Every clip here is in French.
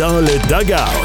dans le dugout.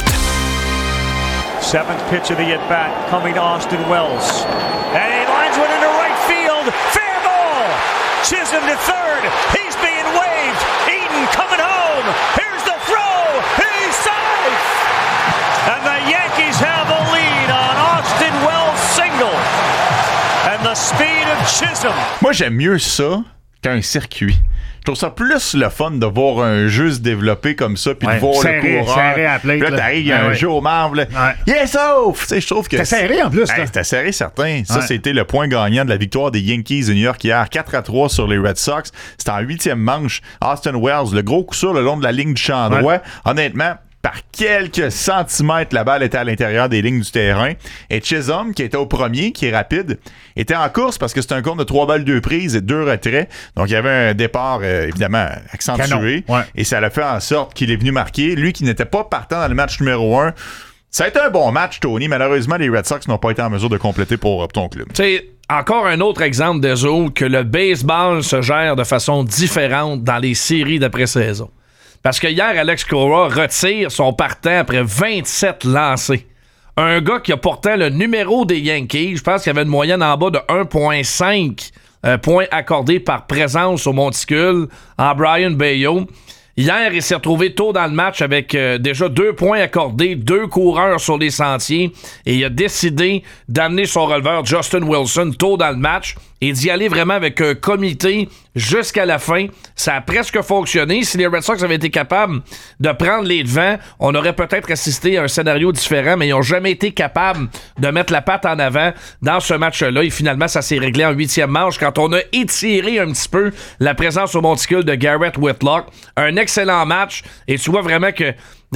Seventh pitch of the at-bat coming to Austin Wells. And he lines one into right field. Fair ball! Chisholm to third. He's being waved. Eaton coming home. Here's the throw. He's safe! And the Yankees have a lead on Austin Wells' single. And the speed of Chisholm. Moi, j'aime mieux ça qu'un circuit. Je trouve ça plus le fun de voir un jeu se développer comme ça, puis de voir serré, le coureur. serré à plate, là, t'arrives, il y a un jeu au marbre. Il est sauf! Tu sais, je trouve que. C'était serré en plus. C'était serré, certain. Ça, c'était le point gagnant de la victoire des Yankees de New York hier, 4-3 sur les Red Sox. C'était en 8e manche. Austin Wells, le gros coup sûr le long de la ligne du champ droit. Honnêtement, par quelques centimètres, la balle était à l'intérieur des lignes du terrain. Et Chisholm, qui était au premier, qui est rapide, était en course parce que c'est un compte de 3 balles 2 prises et 2 retraits. Donc, il y avait un départ, évidemment, accentué. Et ça l'a fait en sorte qu'il est venu marquer. Lui qui n'était pas partant dans le match numéro 1. Ça a été un bon match, Tony. Malheureusement, les Red Sox n'ont pas été en mesure de compléter pour ton club. Tu sais, encore un autre exemple des autres que le baseball se gère de façon différente dans les séries d'après-saison. Parce que hier, Alex Cora retire son partant après 27 lancés. Un gars qui a pourtant le numéro des Yankees, je pense qu'il y avait une moyenne en bas de 1,5 points accordés par présence au monticule en Brian Bayo. Hier, il s'est retrouvé tôt dans le match avec déjà 2 points accordés, 2 coureurs sur les sentiers, et il a décidé d'amener son releveur Justin Wilson tôt dans le match et d'y aller vraiment avec un comité jusqu'à la fin. Ça a presque fonctionné. Si les Red Sox avaient été capables de prendre les devants, on aurait peut-être assisté à un scénario différent, mais ils n'ont jamais été capables de mettre la patte en avant dans ce match-là. Et finalement, ça s'est réglé en 8e manche quand on a étiré un petit peu la présence au monticule de Garrett Whitlock. Un excellent match, et tu vois vraiment que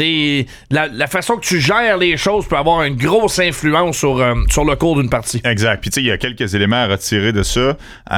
la façon que tu gères les choses peut avoir une grosse influence sur le cours d'une partie. Exact. Puis tu sais, il y a quelques éléments à retirer de ça.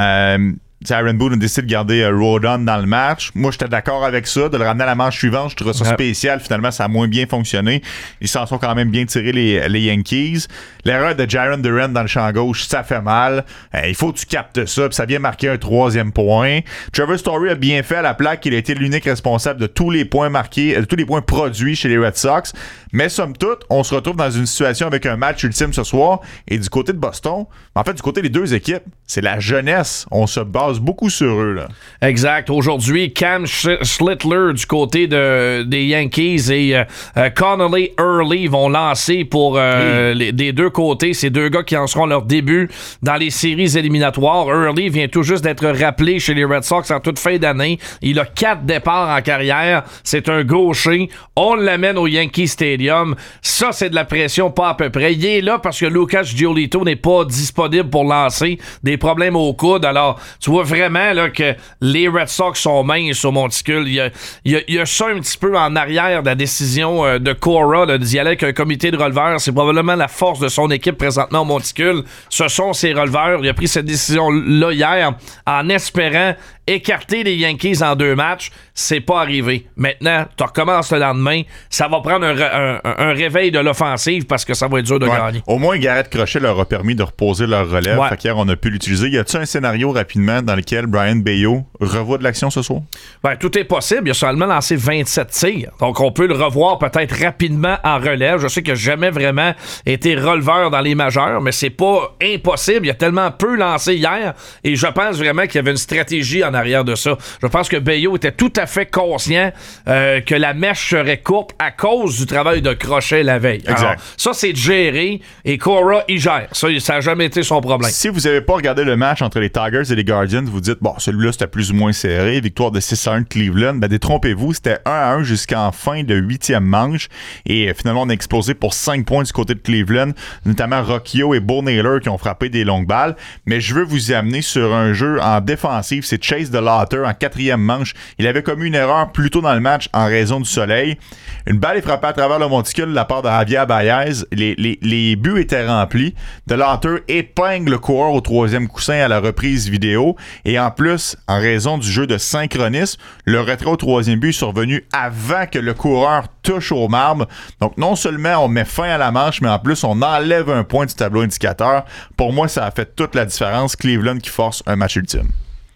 Aaron Boone a décidé de garder Rodon dans le match. Moi, j'étais d'accord avec ça, de le ramener à la manche suivante. Je trouvais ça spécial. Finalement, ça a moins bien fonctionné. Ils s'en sont quand même bien tirés, les Yankees. L'erreur de Jarren Duran dans le champ gauche, ça fait mal. Il faut que tu captes ça, puis ça vient marquer un 3e point. Trevor Story a bien fait à la plaque. Il a été l'unique responsable de tous les points marqués, de tous les points produits chez les Red Sox. Mais somme toute, on se retrouve dans une situation avec un match ultime ce soir. Et du côté de Boston, en fait, du côté des deux équipes, c'est la jeunesse. On se base beaucoup sur eux, là. Exact. Aujourd'hui, Cam Schlittler du côté des Yankees et Connolly Early vont lancer pour des deux côtés. Ces deux gars qui en seront leur début dans les séries éliminatoires. Early vient tout juste d'être rappelé chez les Red Sox en toute fin d'année. Il a 4 départs en carrière. C'est un gaucher. On l'amène au Yankee Stadium. Ça, c'est de la pression pas à peu près. Il est là parce que Lucas Giolito n'est pas disponible pour lancer. Des problèmes au coude. Alors, tu vois vraiment là, que les Red Sox sont minces au monticule. Il y a ça un petit peu en arrière de la décision de Cora d'y aller avec un comité de releveurs. C'est probablement la force de son équipe présentement au monticule. Ce sont ses releveurs. Il a pris cette décision-là hier en espérant écarter les Yankees en 2 matchs. C'est pas arrivé. Maintenant, tu recommences le lendemain. Ça va prendre un réveil de l'offensive parce que ça va être dur de gagner. Au moins, Garrett Crochet leur a permis de reposer leur relève. Fait qu'hier, on a pu l'utiliser. Y a-t-il un scénario rapidement dans lequel Brian Bayo revoit de l'action ce soir? Ben, tout est possible. Il a seulement lancé 27 tirs. Donc, on peut le revoir peut-être rapidement en relève. Je sais qu'il n'a jamais vraiment été releveur dans les majeurs, mais c'est pas impossible. Il a tellement peu lancé hier et je pense vraiment qu'il y avait une stratégie en arrière de ça. Je pense que Bayo était tout à fait conscient que la mèche serait courte à cause du travail de Crochet la veille. Exact. Alors, ça, c'est de gérer et Cora, il gère. Ça n'a jamais été son problème. Si vous n'avez pas regardé le match entre les Tigers et les Guardians, vous dites, bon, celui-là, c'était plus ou moins serré. Victoire de 6-1 de Cleveland. Ben, détrompez-vous, c'était 1-1 jusqu'en fin de 8e manche. Et finalement, on a explosé pour 5 points du côté de Cleveland, notamment Rocchio et Bo Naylor qui ont frappé des longues balles. Mais je veux vous y amener sur un jeu en défensive. C'est Chase DeLauter en 4e manche. Il avait commis une erreur plus tôt dans le match en raison du soleil. Une balle est frappée à travers le monticule de la part de Javier Baez. Les buts étaient remplis. DeLauter épingle le coureur au 3e coussin à la reprise vidéo. Et en plus, en raison du jeu de synchronisme, le retrait au 3e but est survenu avant que le coureur touche au marbre. Donc, non seulement on met fin à la manche, mais en plus, on enlève un point du tableau indicateur. Pour moi, ça a fait toute la différence. Cleveland qui force un match ultime.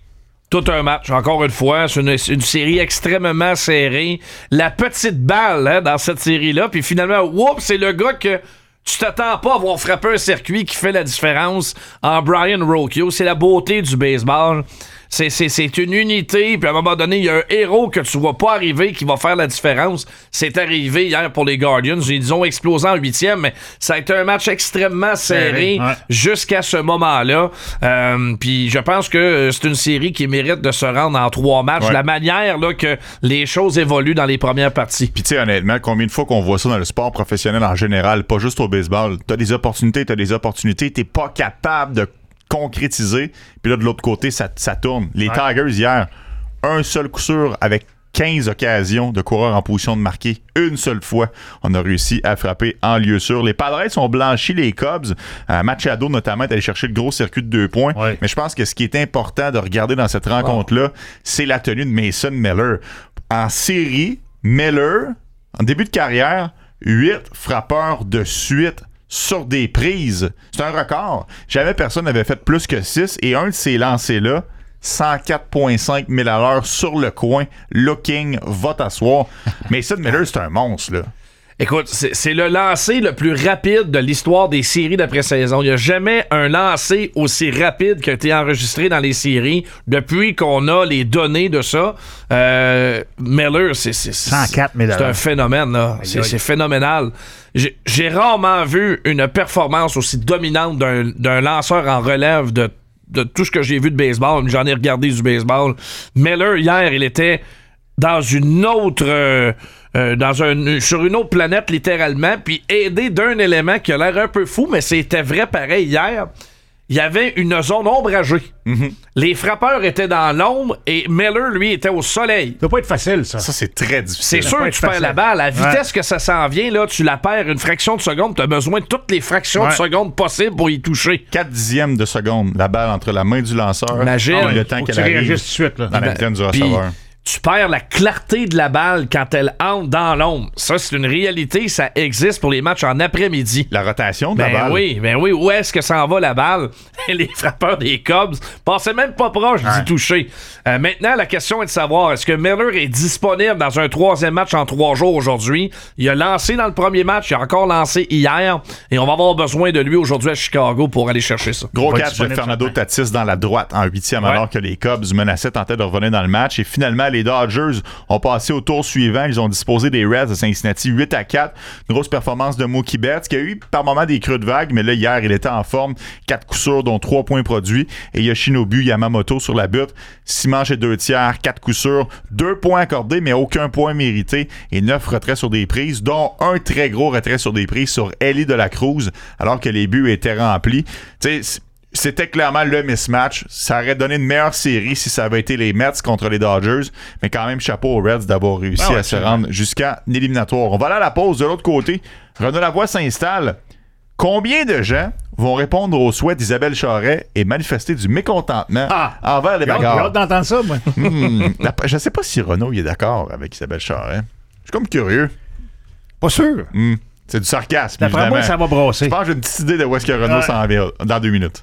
Tout un match, encore une fois. C'est une série extrêmement serrée. La petite balle dans cette série-là. Puis finalement, whoop, c'est le gars que tu t'attends pas à voir frapper un circuit qui fait la différence en Brian Rocchio. C'est la beauté du baseball. C'est une unité, puis à un moment donné, il y a un héros que tu vois pas arriver qui va faire la différence. C'est arrivé hier pour les Guardians. Ils ont explosé en 8e, mais ça a été un match extrêmement serré jusqu'à ce moment-là. Puis je pense que c'est une série qui mérite de se rendre en 3 matchs. La manière là, que les choses évoluent dans les premières parties. Puis tu sais, honnêtement, combien de fois qu'on voit ça dans le sport professionnel en général, pas juste au baseball. T'as des opportunités, t'es pas capable de concrétiser, puis là de l'autre côté ça tourne. Les Tigers hier, un seul coup sûr avec 15 occasions de coureurs en position de marquer. Une seule fois, on a réussi à frapper en lieu sûr. Les Padres ont blanchi les Cubs. Machado notamment est allé chercher le gros circuit de 2 points. Mais je pense que ce qui est important de regarder dans cette rencontre-là, c'est la tenue de Mason Miller. En série, Miller, en début de carrière, 8 frappeurs de suite sur des prises. C'est un record. Jamais personne n'avait fait plus que 6 et un de ces lancers-là, 104,5 000 à l'heure sur le coin. Looking, va t'asseoir. Mason Miller, c'est un monstre, là. Écoute, c'est le lancer le plus rapide de l'histoire des séries d'après-saison. Il n'y a jamais un lancer aussi rapide qui a été enregistré dans les séries depuis qu'on a les données de ça. Miller, c'est 104 000 c'est un phénomène, là. C'est phénoménal. J'ai rarement vu une performance aussi dominante d'un lanceur en relève de tout ce que j'ai vu de baseball. J'en ai regardé du baseball. Miller, hier, il était dans une autre... sur une autre planète, littéralement, puis aidé d'un élément qui a l'air un peu fou, mais c'était vrai pareil hier. Il y avait une zone ombragée. Mm-hmm. Les frappeurs étaient dans l'ombre et Miller, lui, était au soleil. Ça doit pas être facile, ça. Ça, c'est très difficile. C'est sûr que tu perds la balle. À la vitesse que ça s'en vient, là, tu la perds une fraction de seconde. Tu as besoin de toutes les fractions de seconde possibles pour y toucher. 4 dixièmes de seconde, la balle entre la main du lanceur et le temps qu'elle arrive tout de suite, là. dans la vitesse du receveur. Tu perds la clarté de la balle quand elle entre dans l'ombre. Ça, c'est une réalité. Ça existe pour les matchs en après-midi. La rotation de la balle. Oui. Où est-ce que ça en va, la balle? Les frappeurs des Cubs passaient même pas proche d'y toucher. Maintenant, la question est de savoir, est-ce que Miller est disponible dans un 3e match en 3 jours aujourd'hui? Il a lancé dans le premier match. Il a encore lancé hier. Et on va avoir besoin de lui aujourd'hui à Chicago pour aller chercher ça. Gros catch de Fernando Tatis dans la droite en 8e alors que les Cubs menaçaient, tentaient de revenir dans le match. Et finalement, les Dodgers ont passé au tour suivant. Ils ont disposé des Reds de Cincinnati 8-4. Une grosse performance de Mookie Betts qui a eu par moments des creux de vague, mais là, hier, il était en forme. 4 coups sûrs, dont 3 points produits. Et Yoshinobu Yamamoto sur la butte. 6 manches et 2 tiers, 4 coups sûrs. 2 points accordés, mais aucun point mérité. Et 9 retraits sur des prises, dont un très gros retrait sur des prises sur Ellie de la Cruz, alors que les buts étaient remplis. Tu sais, c'était clairement le mismatch. Ça aurait donné une meilleure série si ça avait été les Mets contre les Dodgers. Mais quand même, chapeau aux Reds d'avoir réussi à se rendre jusqu'à l'éliminatoire. On va aller à la pause de l'autre côté. Renaud Lavoie s'installe. Combien de gens vont répondre aux souhaits d'Isabelle Charret et manifester du mécontentement envers les bagarres? J'ai hâte d'entendre ça, moi. Je ne sais pas si Renaud est d'accord avec Isabelle Charret. Je suis comme curieux. Pas sûr. C'est du sarcasme, D'après moi, ça va brasser. Je pense que j'ai une petite idée de où est-ce que Renaud s'en vient dans 2 minutes.